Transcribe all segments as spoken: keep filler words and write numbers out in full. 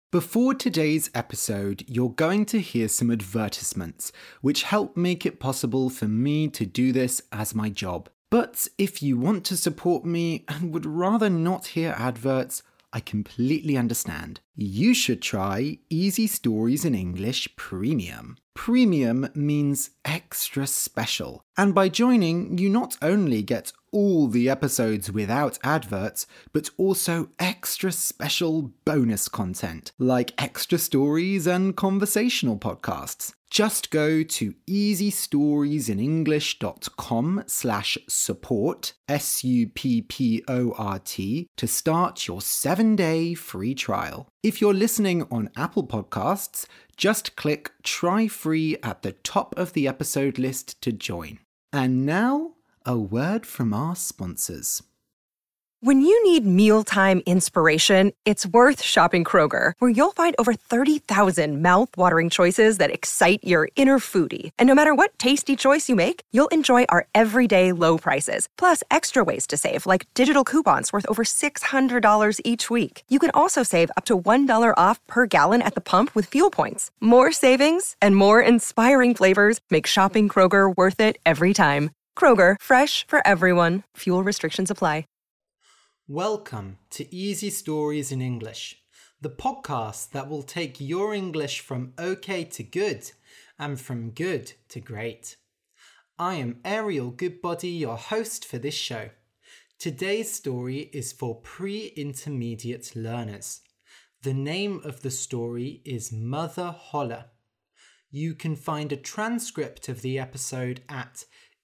Before today's episode, you're going to hear some advertisements, which help make it possible for me to do this as my job. But if you want to support me and would rather not hear adverts, I completely understand. You should try Easy Stories in English Premium. Premium means extra special. And by joining, you not only get all the episodes without adverts, but also extra special bonus content, like extra stories and conversational podcasts. Just go to easystoriesinenglish.com slash support, S U P P O R T, to start your seven-day free trial. If you're listening on Apple Podcasts, just click Try Free at the top of the episode list to join. And now, a word from our sponsors. When you need mealtime inspiration, it's worth shopping Kroger, where you'll find over thirty thousand mouth-watering choices that excite your inner foodie. And no matter what tasty choice you make, you'll enjoy our everyday low prices, plus extra ways to save, like digital coupons worth over six hundred dollars each week. You can also save up to one dollar off per gallon at the pump with fuel points. More savings and more inspiring flavors make shopping Kroger worth it every time. Kroger, fresh for everyone. Fuel restrictions apply. Welcome to Easy Stories in English, the podcast that will take your English from okay to good and from good to great. I am Ariel Goodbody, your host for this show. Today's story is for pre-intermediate learners. The name of the story is Mother Holle. You can find a transcript of the episode at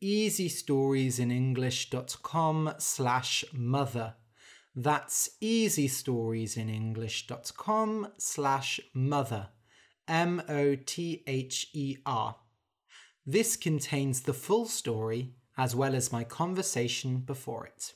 easystoriesinenglish.com slash mother. That's easystoriesinenglish.com slash mother, M O T H E R. This contains the full story as well as my conversation before it.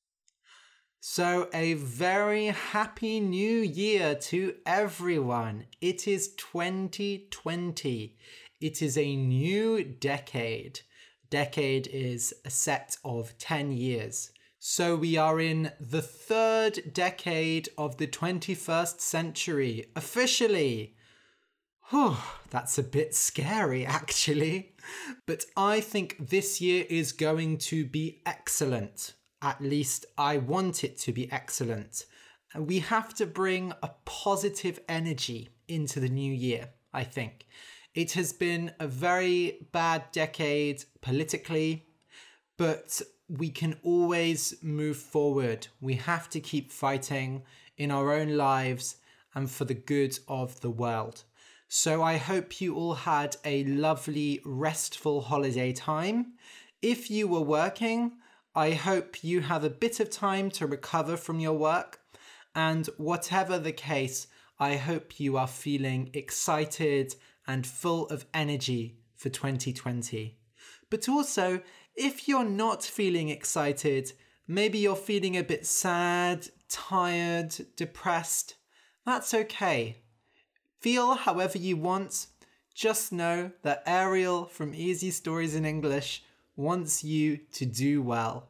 So a very happy new year to everyone. It is twenty twenty. It is a new decade. Decade is a set of ten years. So we are in the third decade of the twenty-first century, officially. Whew, that's a bit scary, actually. But I think this year is going to be excellent. At least I want it to be excellent. And we have to bring a positive energy into the new year, I think. It has been a very bad decade politically, but we can always move forward. We have to keep fighting in our own lives and for the good of the world. So I hope you all had a lovely, restful holiday time. If you were working, I hope you have a bit of time to recover from your work. And whatever the case, I hope you are feeling excited and full of energy for twenty twenty. But also, if you're not feeling excited, maybe you're feeling a bit sad, tired, depressed, that's okay. Feel however you want. Just know that Ariel from Easy Stories in English wants you to do well.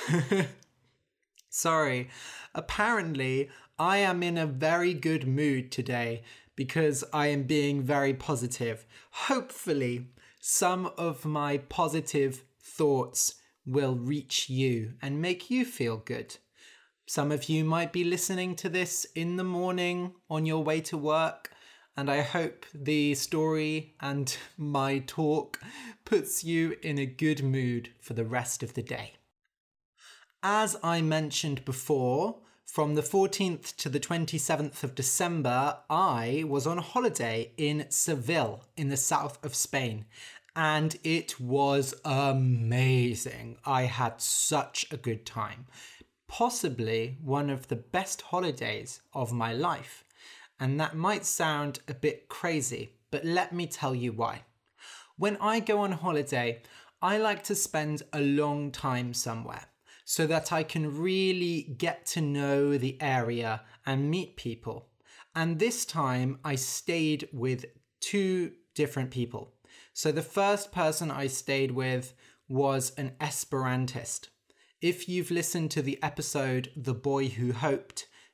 Sorry, apparently I am in a very good mood today because I am being very positive. Hopefully, some of my positive thoughts will reach you and make you feel good. Some of you might be listening to this in the morning on your way to work, and I hope the story and my talk puts you in a good mood for the rest of the day. As I mentioned before, from the fourteenth to the twenty-seventh of December, I was on holiday in Seville in the south of Spain. And it was amazing. I had such a good time. Possibly one of the best holidays of my life. And that might sound a bit crazy, but let me tell you why. When I go on holiday, I like to spend a long time somewhere so that I can really get to know the area and meet people. And this time I stayed with two different people. So the first person I stayed with was an Esperantist. If you've listened to the episode The Boy Who Hoped,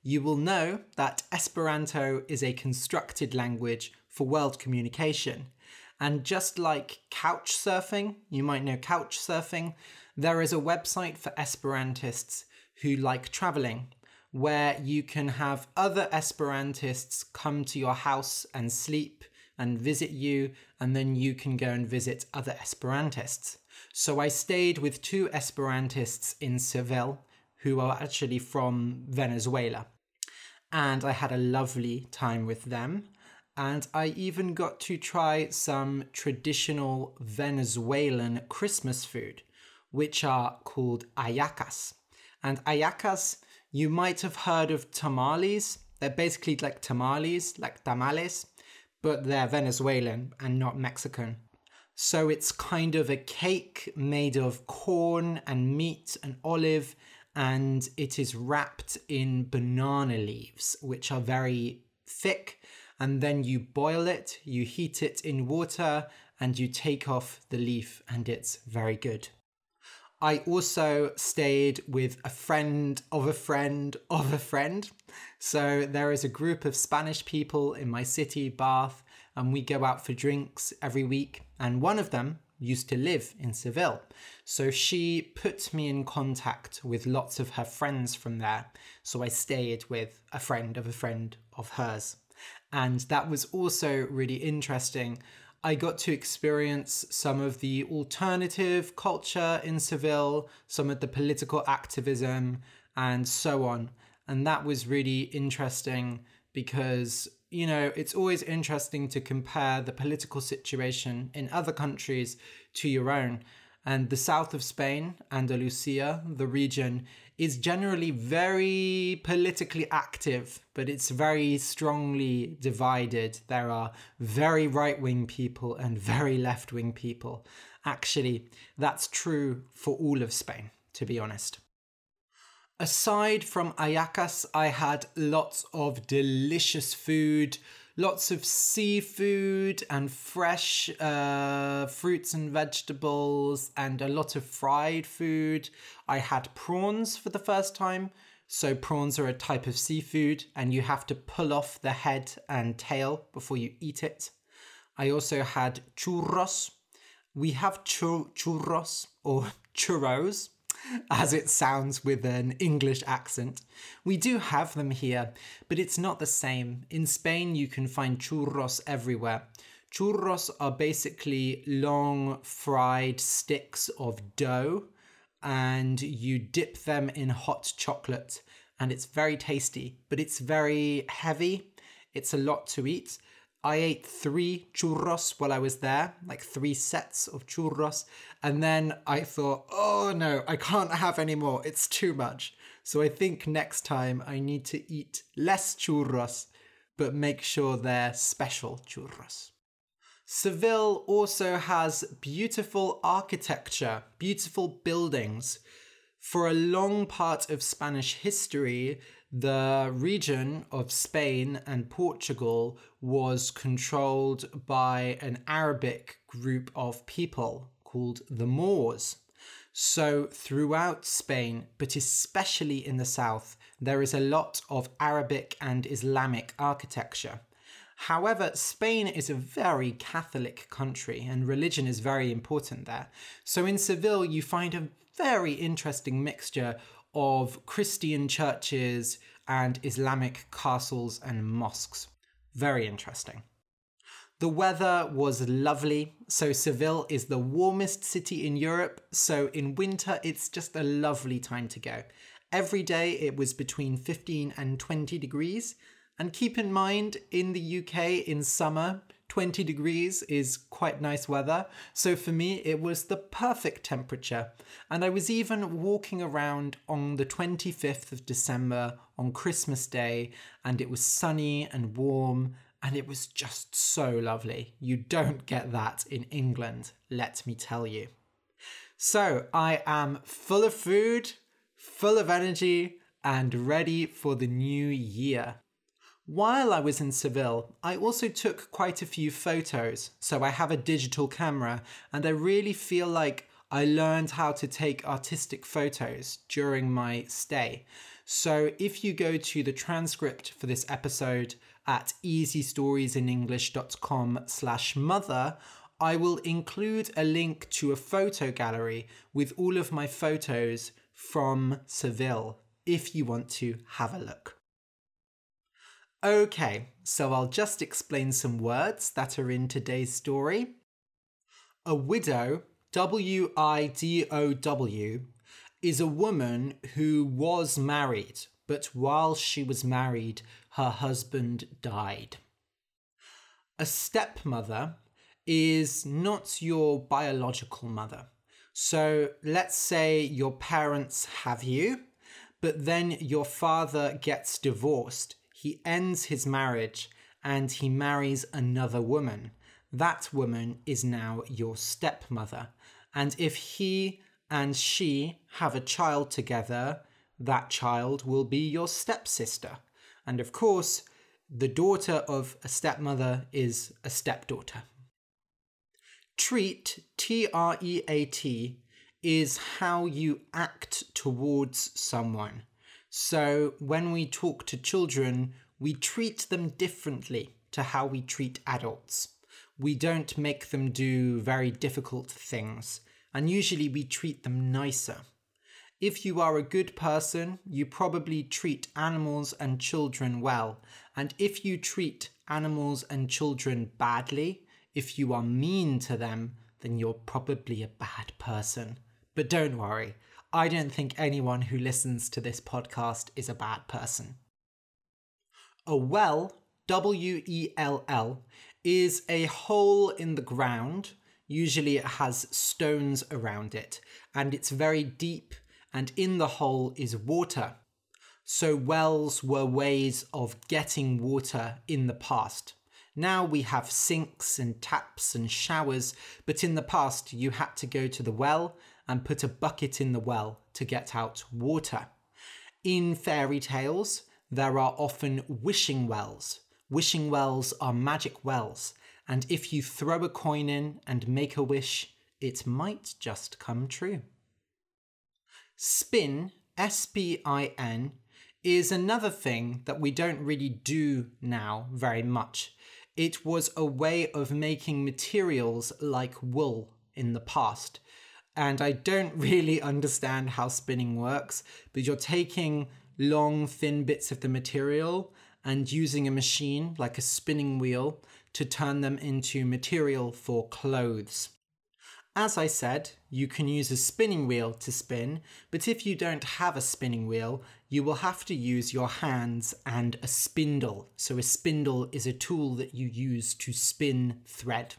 you will know that Esperanto is a constructed language for world communication. And just like couch surfing, you might know couch surfing, there is a website for Esperantists who like traveling, where you can have other Esperantists come to your house and sleep and visit you, and then you can go and visit other Esperantists. So I stayed with two Esperantists in Seville, who are actually from Venezuela. And I had a lovely time with them. And I even got to try some traditional Venezuelan Christmas food, which are called hallacas. And hallacas, you might have heard of tamales. They're basically like tamales, like tamales, but they're Venezuelan and not Mexican. So it's kind of a cake made of corn and meat and olive, and it is wrapped in banana leaves, which are very thick. And then you boil it, you heat it in water, and you take off the leaf, and it's very good. I also stayed with a friend of a friend of a friend. So there is a group of Spanish people in my city, Bath, and we go out for drinks every week. And one of them used to live in Seville. So she put me in contact with lots of her friends from there. So I stayed with a friend of a friend of hers. And that was also really interesting. I got to experience some of the alternative culture in Seville, some of the political activism, and so on. And that was really interesting because, you know, it's always interesting to compare the political situation in other countries to your own. And the south of Spain, Andalusia, the region, is generally very politically active, but it's very strongly divided. There are very right-wing people and very left-wing people. Actually, that's true for all of Spain, to be honest. Aside from hallacas, I had lots of delicious food, lots of seafood and fresh uh, fruits and vegetables, and a lot of fried food. I had prawns for the first time. So prawns are a type of seafood, and you have to pull off the head and tail before you eat it. I also had churros. We have chur- churros or churros, as it sounds with an English accent. We do have them here, but it's not the same. In Spain, you can find churros everywhere. Churros are basically long fried sticks of dough, and you dip them in hot chocolate, and it's very tasty, but it's very heavy. It's a lot to eat. I ate three churros while I was there, like three sets of churros. And then I thought, oh no, I can't have any more. It's too much. So I think next time I need to eat less churros, but make sure they're special churros. Seville also has beautiful architecture, beautiful buildings. For a long part of Spanish history, the region of Spain and Portugal was controlled by an Arabic group of people called the Moors. So throughout Spain, but especially in the south, there is a lot of Arabic and Islamic architecture. However, Spain is a very Catholic country and religion is very important there. So in Seville, you find a very interesting mixture of Christian churches and Islamic castles and mosques. Very interesting. The weather was lovely. So Seville is the warmest city in Europe. So in winter, it's just a lovely time to go. Every day it was between fifteen and twenty degrees. And keep in mind, in the U K in summer, twenty degrees is quite nice weather. So for me, it was the perfect temperature. And I was even walking around on the twenty-fifth of December on Christmas Day, and it was sunny and warm, and it was just so lovely. You don't get that in England, let me tell you. So I am full of food, full of energy, and ready for the new year. While I was in Seville, I also took quite a few photos, so I have a digital camera, and I really feel like I learned how to take artistic photos during my stay. So if you go to the transcript for this episode at easystoriesinenglish.com slash mother, I will include a link to a photo gallery with all of my photos from Seville if you want to have a look. Okay, so I'll just explain some words that are in today's story. A widow, W I D O W, is a woman who was married, but while she was married, her husband died. A stepmother is not your biological mother. So let's say your parents have you, but then your father gets divorced. He ends his marriage and he marries another woman. That woman is now your stepmother. And if he and she have a child together, that child will be your stepsister. And of course, the daughter of a stepmother is a stepdaughter. Treat, T R E A T, is how you act towards someone. So when we talk to children, we treat them differently to how we treat adults. We don't make them do very difficult things, and usually we treat them nicer. If you are a good person, you probably treat animals and children well. And if you treat animals and children badly, if you are mean to them, then you're probably a bad person. But don't worry, I don't think anyone who listens to this podcast is a bad person. A well, W E L L, is a hole in the ground. Usually it has stones around it, and it's very deep, and in the hole is water. So wells were ways of getting water in the past. Now we have sinks and taps and showers, but in the past you had to go to the well and put a bucket in the well to get out water. In fairy tales, there are often wishing wells. Wishing wells are magic wells, and if you throw a coin in and make a wish, it might just come true. Spin, S P I N, is another thing that we don't really do now very much. It was a way of making materials like wool in the past. And I don't really understand how spinning works, but you're taking long, thin bits of the material and using a machine like a spinning wheel to turn them into material for clothes. As I said, you can use a spinning wheel to spin, but if you don't have a spinning wheel, you will have to use your hands and a spindle. So a spindle is a tool that you use to spin thread.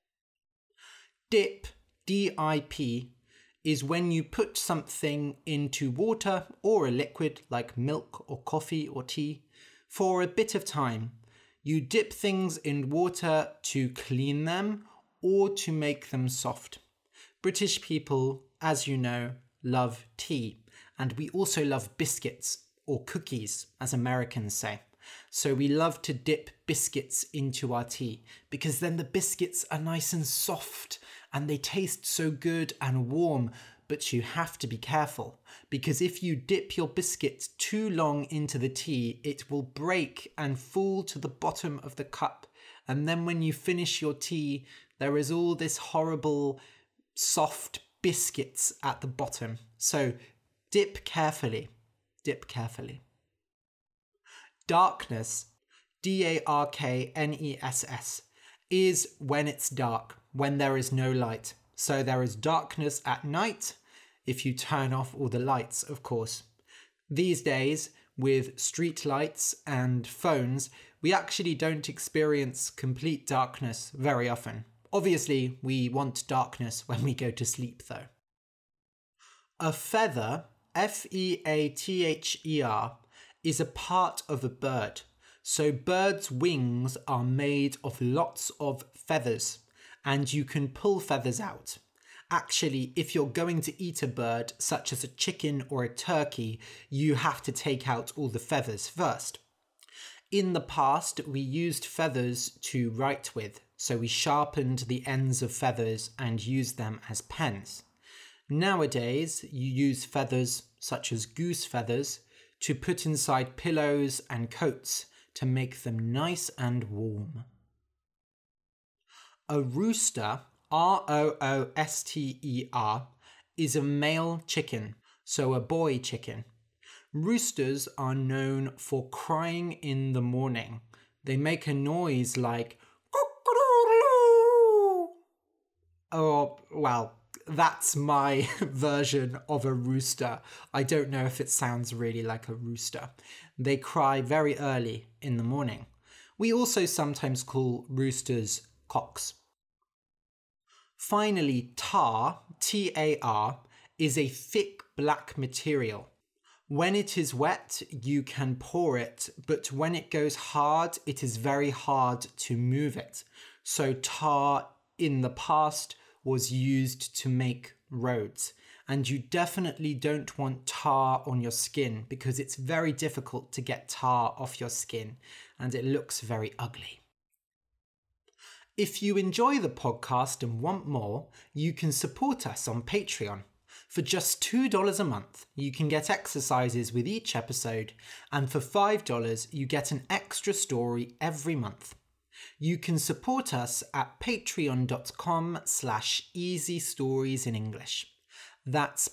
Dip, D I P, is when you put something into water or a liquid like milk or coffee or tea for a bit of time. You dip things in water to clean them or to make them soft. British people, as you know, love tea, and we also love biscuits, or cookies, as Americans say. So we love to dip biscuits into our tea, because then the biscuits are nice and soft, and they taste so good and warm. But you have to be careful, because if you dip your biscuits too long into the tea, it will break and fall to the bottom of the cup. And then when you finish your tea, there is all this horrible soft biscuits at the bottom. So dip carefully, dip carefully. Darkness, D A R K N E S S, is when it's dark, when there is no light. So there is darkness at night, if you turn off all the lights, of course. These days, with street lights and phones, we actually don't experience complete darkness very often. Obviously, we want darkness when we go to sleep, though. A feather, F E A T H E R, is a part of a bird. So birds' wings are made of lots of feathers, and you can pull feathers out. Actually, if you're going to eat a bird, such as a chicken or a turkey, you have to take out all the feathers first. In the past, we used feathers to write with, so we sharpened the ends of feathers and used them as pens. Nowadays, you use feathers, such as goose feathers, to put inside pillows and coats to make them nice and warm. A rooster, R O O S T E R, is a male chicken, so a boy chicken. Roosters are known for crying in the morning. They make a noise like cock-a-doodle-doo. Oh, well, that's my version of a rooster. I don't know if it sounds really like a rooster. They cry very early in the morning. We also sometimes call roosters cocks. Finally, tar, T A R, is a thick black material. When it is wet, you can pour it, but when it goes hard, it is very hard to move it. So tar in the past was used to make roads. And you definitely don't want tar on your skin because it's very difficult to get tar off your skin and it looks very ugly. If you enjoy the podcast and want more, you can support us on Patreon. For just two dollars a month, you can get exercises with each episode, and for five dollars, you get an extra story every month. You can support us at patreon.com slash easy stories in English. That's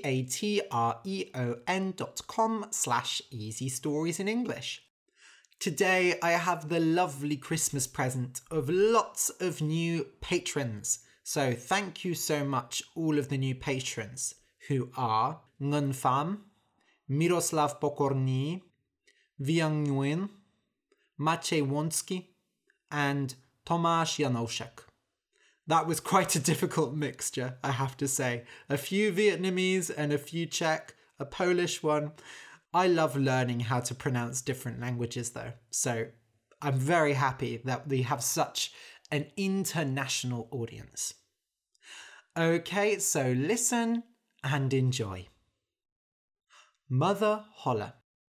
P-A-T-R-E-O-N dot com slash easy stories in English. Today, I have the lovely Christmas present of lots of new patrons. So thank you so much, all of the new patrons, who are Ngun Pham, Miroslav Pokorny, Viang Nguyen, Maciej Wonsky, and Tomasz Janoszek. That was quite a difficult mixture, I have to say. A few Vietnamese and a few Czech, a Polish one. I love learning how to pronounce different languages though, so I'm very happy that we have such an international audience. Okay, so listen and enjoy. Mother Holle.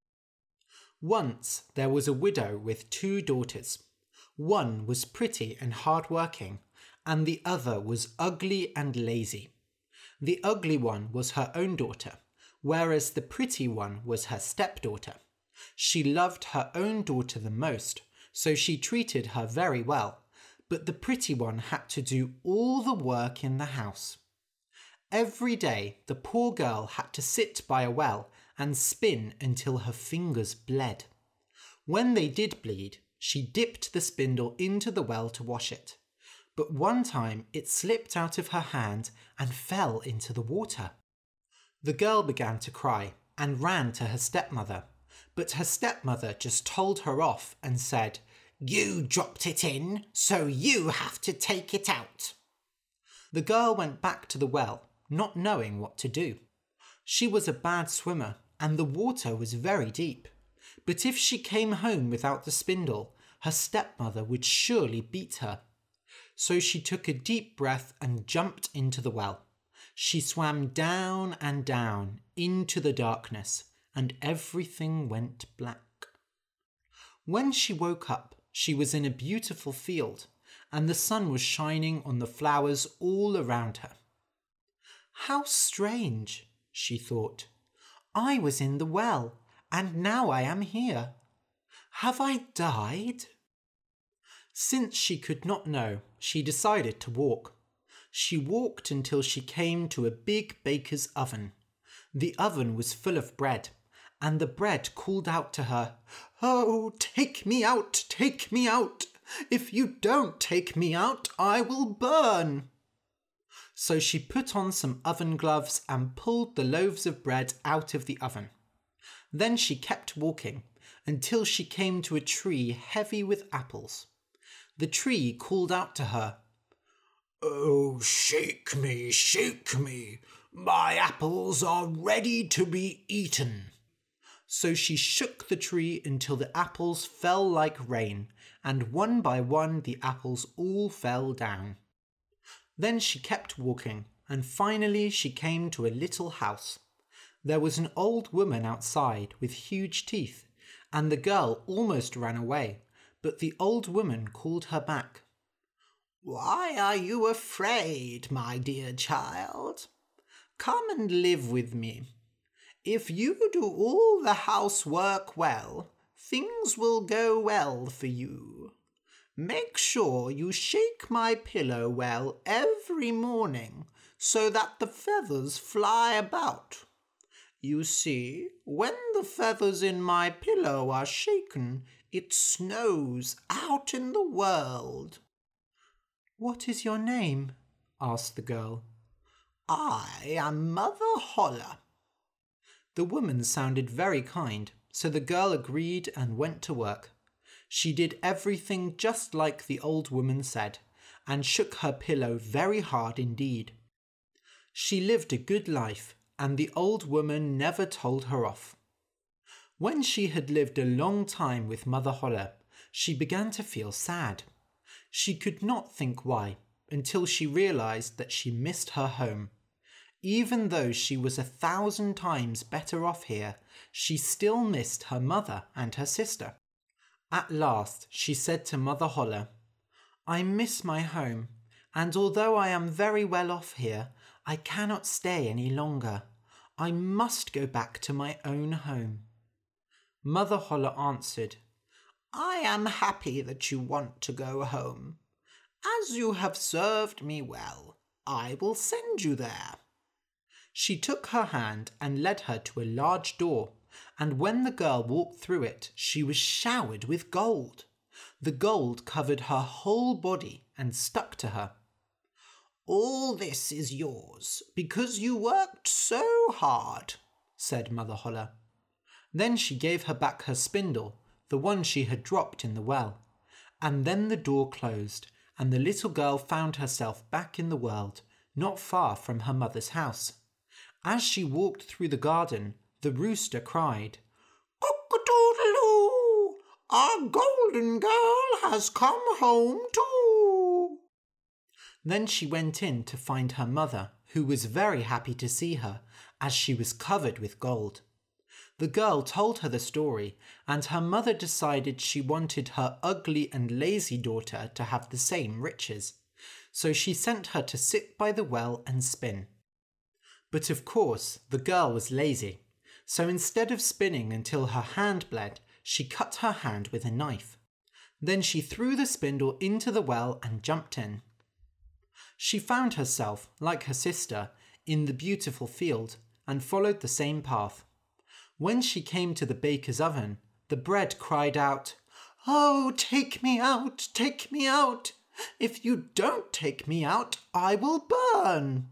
Once there was a widow with two daughters. One was pretty and hard-working, and the other was ugly and lazy. The ugly one was her own daughter, whereas the pretty one was her stepdaughter. She loved her own daughter the most, so she treated her very well, but the pretty one had to do all the work in the house. Every day, the poor girl had to sit by a well and spin until her fingers bled. When they did bleed, she dipped the spindle into the well to wash it. But one time it slipped out of her hand and fell into the water. The girl began to cry and ran to her stepmother, but her stepmother just told her off and said, "You dropped it in, so you have to take it out." The girl went back to the well, not knowing what to do. She was a bad swimmer and the water was very deep. But if she came home without the spindle, her stepmother would surely beat her. So she took a deep breath and jumped into the well. She swam down and down into the darkness, and everything went black. When she woke up, she was in a beautiful field, and the sun was shining on the flowers all around her. "How strange," she thought. "I was in the well, and now I am here. Have I died?" Since she could not know, she decided to walk. She walked until she came to a big baker's oven. The oven was full of bread, and the bread called out to her, "Oh, take me out, take me out. If you don't take me out, I will burn." So she put on some oven gloves and pulled the loaves of bread out of the oven. Then she kept walking until she came to a tree heavy with apples. The tree called out to her, "Oh, shake me, shake me. My apples are ready to be eaten." So she shook the tree until the apples fell like rain, and one by one the apples all fell down. Then she kept walking, and finally she came to a little house. There was an old woman outside with huge teeth, and the girl almost ran away, but the old woman called her back. "Why are you afraid, my dear child? Come and live with me. If you do all the housework well, things will go well for you. Make sure you shake my pillow well every morning so that the feathers fly about. You see, when the feathers in my pillow are shaken, it snows out in the world." "What is your name?" asked the girl. "I am Mother Holle." The woman sounded very kind, so the girl agreed and went to work. She did everything just like the old woman said, and shook her pillow very hard indeed. She lived a good life, and the old woman never told her off. When she had lived a long time with Mother Holle, she began to feel sad. She could not think why, until she realized that she missed her home. Even though she was a thousand times better off here, she still missed her mother and her sister. At last she said to Mother Holle, "I miss my home, and although I am very well off here, I cannot stay any longer. I must go back to my own home." Mother Holle answered, "I am happy that you want to go home. As you have served me well, I will send you there." She took her hand and led her to a large door, and when the girl walked through it, she was showered with gold. The gold covered her whole body and stuck to her. "All this is yours because you worked so hard," said Mother Holle. Then she gave her back her spindle, the one she had dropped in the well, and then the door closed, and the little girl found herself back in the world, not far from her mother's house. As she walked through the garden, the rooster cried, "Cock-a-doodle-doo! Our golden girl has come home too!" Then she went in to find her mother, who was very happy to see her, as she was covered with gold. The girl told her the story, and her mother decided she wanted her ugly and lazy daughter to have the same riches, so she sent her to sit by the well and spin. But of course, the girl was lazy, so instead of spinning until her hand bled, she cut her hand with a knife. Then she threw the spindle into the well and jumped in. She found herself, like her sister, in the beautiful field, and followed the same path. When she came to the baker's oven, the bread cried out, "Oh, take me out, take me out! If you don't take me out, I will burn!"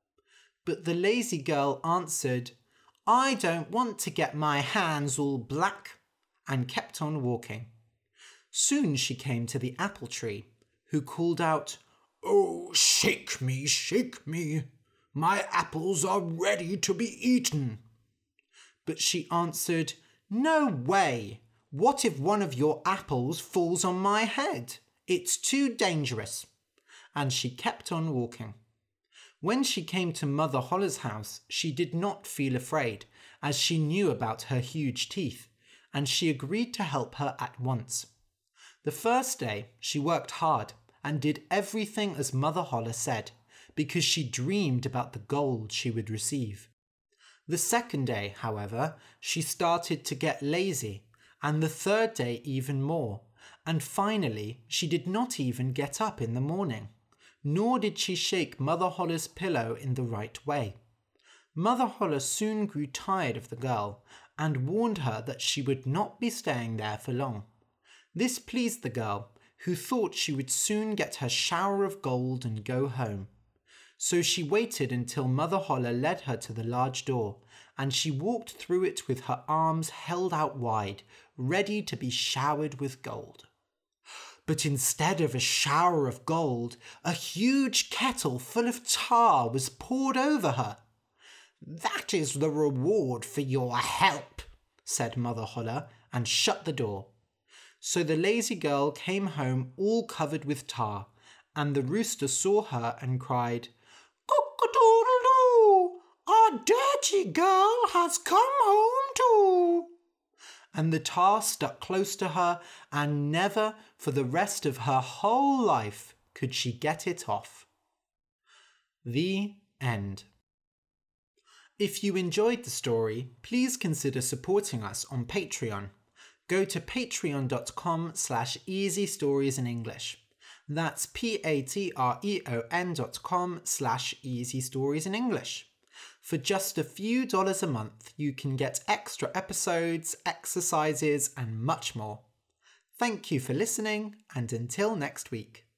But the lazy girl answered, "I don't want to get my hands all black," and kept on walking. Soon she came to the apple tree, who called out, "Oh, shake me, shake me! My apples are ready to be eaten." But she answered, "No way! What if one of your apples falls on my head? It's too dangerous." And she kept on walking. When she came to Mother Holle's house, she did not feel afraid, as she knew about her huge teeth, and she agreed to help her at once. The first day, she worked hard and did everything as Mother Holle said, because she dreamed about the gold she would receive. The second day, however, she started to get lazy, and the third day even more, and finally she did not even get up in the morning. Nor did she shake Mother Holle's pillow in the right way. Mother Holle soon grew tired of the girl, and warned her that she would not be staying there for long. This pleased the girl, who thought she would soon get her shower of gold and go home. So she waited until Mother Holle led her to the large door, and she walked through it with her arms held out wide, ready to be showered with gold. But instead of a shower of gold, a huge kettle full of tar was poured over her. "That is the reward for your help," said Mother Holle, and shut the door. So the lazy girl came home all covered with tar, and the rooster saw her and cried, "Cock-a-doodle-doo! Our dirty girl has come home too!" And the tar stuck close to her, and never, for the rest of her whole life, could she get it off. The end. If you enjoyed the story, please consider supporting us on Patreon. Go to patreon.com slash easy stories in English. That's p-a-t-r-e-o-n dot com slash easy stories in English. For just a few dollars a month, you can get extra episodes, exercises, and much more. Thank you for listening, and until next week.